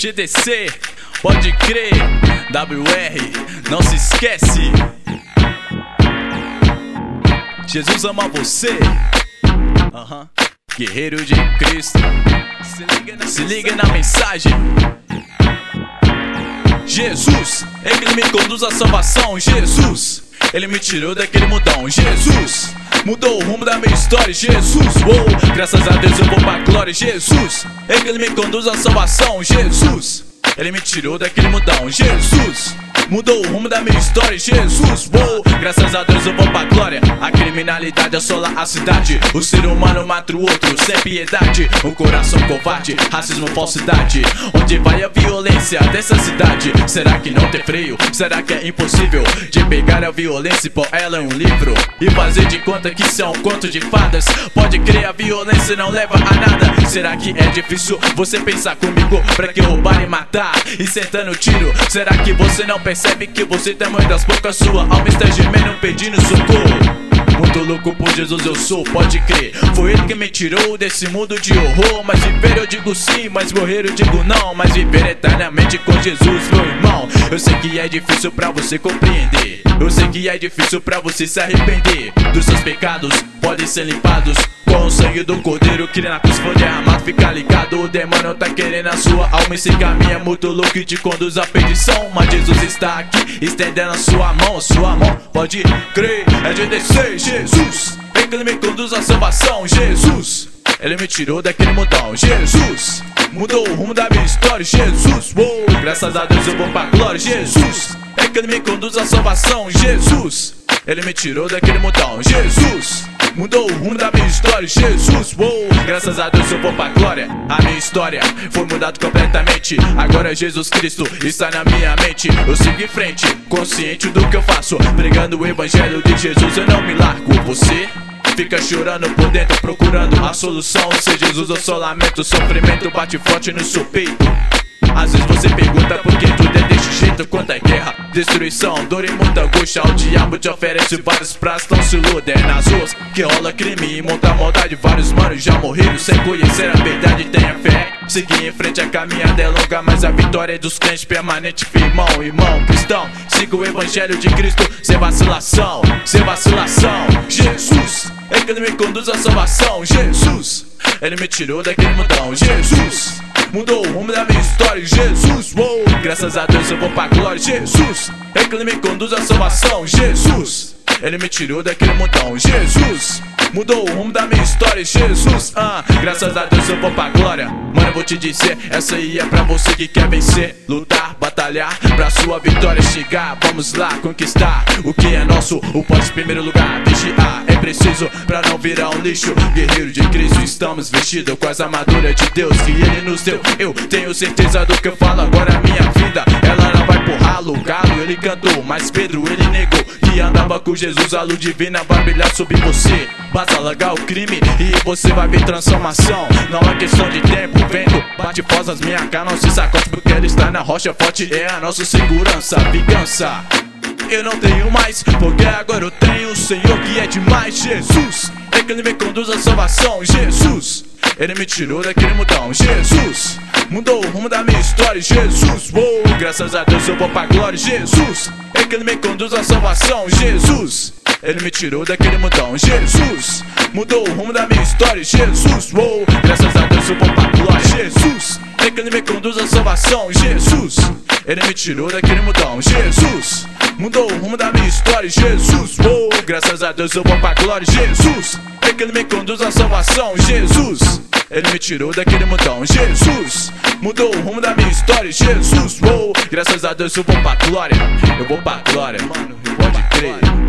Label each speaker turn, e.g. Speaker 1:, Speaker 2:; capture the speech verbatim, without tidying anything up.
Speaker 1: G D C, pode crer, W R, não se esquece. Jesus ama você, uhum. Guerreiro de Cristo, se liga na, se liga na mensagem. Jesus, Ele me conduz à salvação. Jesus, Ele me tirou daquele mundão. Jesus, mudou o rumo da minha história. Jesus, oh, graças a Deus eu vou pra glória. Jesus, Ele me conduz à salvação. Jesus, Ele me tirou daquele mundão. Jesus, mudou o rumo da minha história. Jesus, oh, graças a Deus eu vou pra glória. A criminalidade assola a cidade. O ser humano mata o outro sem piedade. O coração covarde, racismo, falsidade. Onde vai a violência dessa cidade? Será que não tem freio? Será que é impossível de pegar a violência e pôr ela em um livro e fazer de conta que isso é um conto de fadas? Pode crer, a violência não leva a nada. Será que é difícil você pensar comigo pra que roubar e matar e sentando tiro? Será que você não percebe que você tem mãe das bocas? Sua alma está gemendo pedindo socorro. Muito louco por Jesus eu sou, pode crer. Foi Ele que me tirou desse mundo de horror. Mas viver eu digo sim, mas morrer eu digo não. Mas viver eternamente com Jesus, meu irmão. Eu sei que é difícil pra você compreender. Eu sei que é difícil pra você se arrepender dos seus pecados, podem ser limpados com o sangue do cordeiro que na cruz foi derramado. Fica ligado, o demônio tá querendo a sua alma. Esse caminho é muito louco e te conduz à perdição. Mas Jesus está aqui, estendendo a sua mão. Sua mão, pode crer, é G D C. Jesus, Ele me conduz à salvação. Jesus, Ele me tirou daquele mundão. Jesus, mudou o rumo da minha história. Jesus, oh, graças a Deus eu vou pra glória. Jesus, Ele me conduz à salvação. Jesus, Ele me tirou daquele mundão. Jesus, mudou o rumo da minha história. Jesus, oh, graças a Deus eu vou pra glória. A minha história foi mudada completamente. Agora Jesus Cristo está na minha mente. Eu sigo em frente, consciente do que eu faço, pregando o evangelho de Jesus, eu não me largo. Você fica chorando por dentro, procurando a solução. Se Jesus eu só lamento, o sofrimento bate forte no seu peito. Às vezes você pergunta por que tudo é desse jeito. Quando é guerra, destruição, dor e muita angústia, o diabo te oferece vários pratos, não se ilude. É nas ruas que rola crime e muita maldade. Vários manos já morreram sem conhecer a verdade. Tenha fé, seguir em frente, a caminhada é longa, mas a vitória é dos crentes permanente. Irmão, irmão, cristão, siga o evangelho de Cristo sem vacilação, sem vacilação. Jesus, Ele me conduz à salvação. Jesus, Ele me tirou daquele mundão. Jesus, mudou o rumo da minha história. Jesus, oh, graças a Deus eu vou pra glória. Jesus, Ele me conduz à salvação. Jesus, Ele me tirou daquele mundão. Jesus, mudou o rumo da minha história. Jesus, ah, graças a Deus eu vou pra glória. Mano, eu vou te dizer, essa aí é pra você que quer vencer, lutar, batalhar, pra sua vitória chegar. Vamos lá, conquistar o que é nosso, o pode em primeiro lugar. Vigiar é preciso pra não virar um lixo. Guerreiro de Cristo, estamos vestidos com as armaduras de Deus que Ele nos deu. Eu tenho certeza do que eu falo agora. A minha vida, ela não vai pro ralo. Galo, ele cantou, mas Pedro, ele negou que andava com Jesus. A luz divina vai brilhar sobre você. Basta largar o crime e você vai ver transformação. Não é questão de tempo, vento bate fozes, minha cara não se sacode, porque Ele está na rocha forte, é a nossa segurança. Vingança eu não tenho mais, porque agora eu tenho o Senhor que é demais. Jesus, Ele me conduz à salvação. Jesus, Ele me tirou daquele mundão. Jesus, mudou o rumo da minha história. Jesus, oh, graças a Deus eu vou pra glória. Jesus, Ele me conduz à salvação. Jesus, Ele me tirou daquele mundão. Jesus, mudou o rumo da minha história. Jesus, oh, graças a Deus eu vou pra glória. Jesus, Ele me conduz à salvação. Jesus, Ele me tirou daquele mundão. Jesus, mudou o rumo da minha história. Jesus, oh, graças a Deus eu vou pra glória. Jesus, Ele me conduz à salvação. Jesus, Ele me tirou daquele mundão. Jesus, mudou o rumo da minha história. Jesus, oh, graças a Deus eu vou pra glória. Eu vou pra glória, mano, pode crer.